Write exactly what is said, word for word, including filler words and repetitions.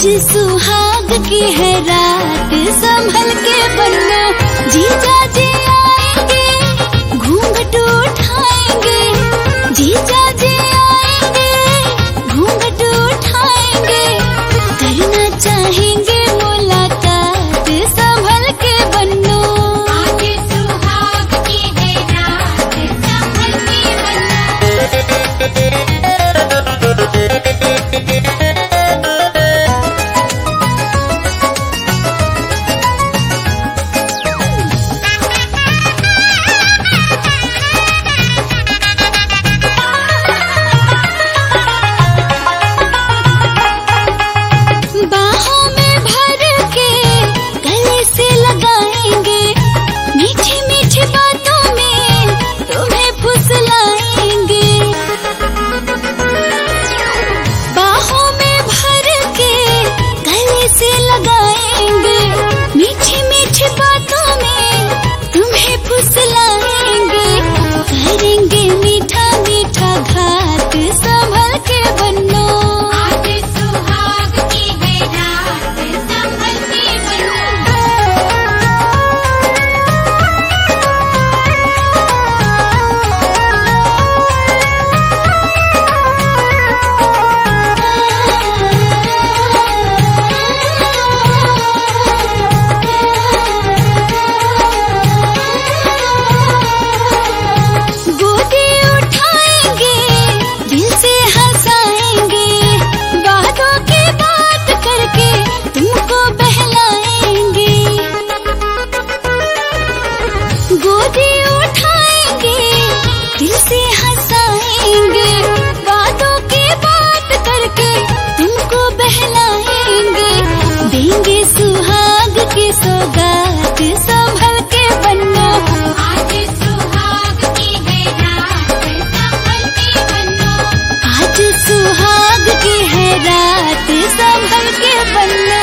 सुहाग की है रात, संभल के बनो। जीजा जी आएंगे, घूंघट उठाएंगे। जीजा जी आएंगे, घूंघट उठाएंगे। करना चाहेंगे मुलाकात, संभल के बनो। आज सुहाग की है रात, संभल के बनो। गोदी उठाएंगे, दिल से हंसाएंगे। बातों की बात करके तुमको बहलाएंगे। देंगे सुहाग की सौगात, संभल के बनो। आज सुहाग की है रात, संभल के बनो। आज सुहाग की है रात, संभल के बनो।